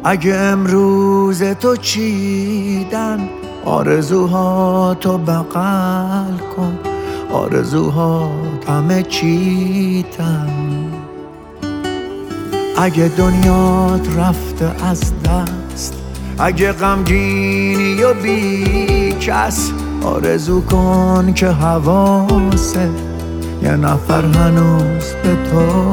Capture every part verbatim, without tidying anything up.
اگه امروز تو چیدن آرزوها تو بغل کن، آرزوها همه چیتن. اگه دنیات رفته از دست، اگه غمگینی و بی کس، آرزو کن که حواسه یه نفر هنوز به تو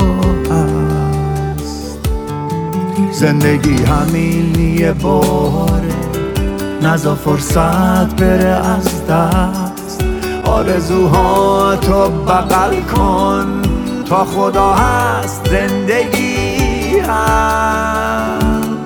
هست. زندگی همین یه باره، نذار فرصت بره از دست. آرزوها تو بغل کن، تا خدا هست زندگی هست.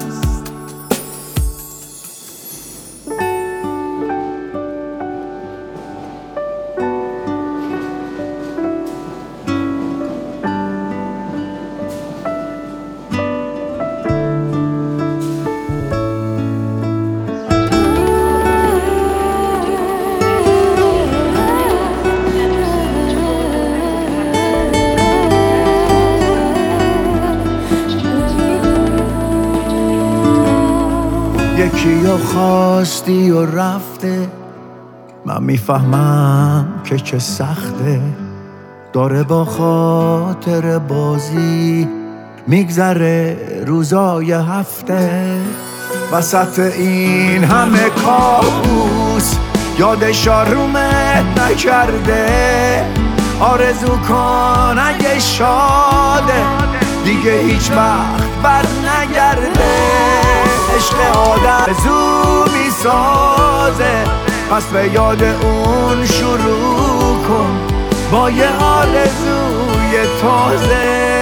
یکی رو خواستی و رفته، من میفهمم که چه سخته. داره با خاطر بازی میگذره روزای هفته. وسط این همه کابوس یادش آرومت نکرده. آرزو کن اگه شاده دیگه هیچ وقت بر نگرده. عشق آدم زو میسازه، پس به یاد اون شروع کن با یه آرزوی تازه.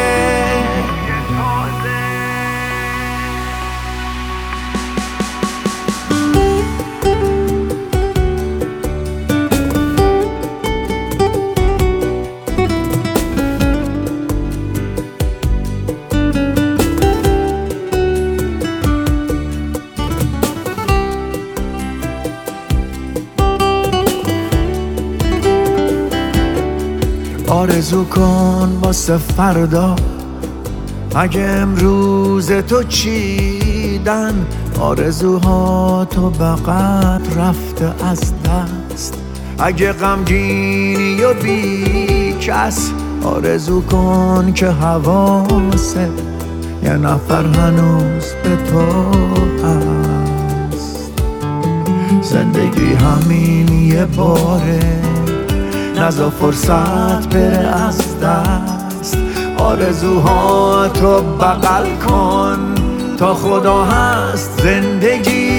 آرزو کن واسه فردا، اگه امروز تو چیدن آرزوها تو بغل رفته از دست. اگه غمگینی و بی کس، آرزو کن که حواسه یه نفر هنوز به تو هست. زندگی همین یه باره، نذار فرصت بره از دست. آرزوها تو بغل کن، تا خدا هست زندگی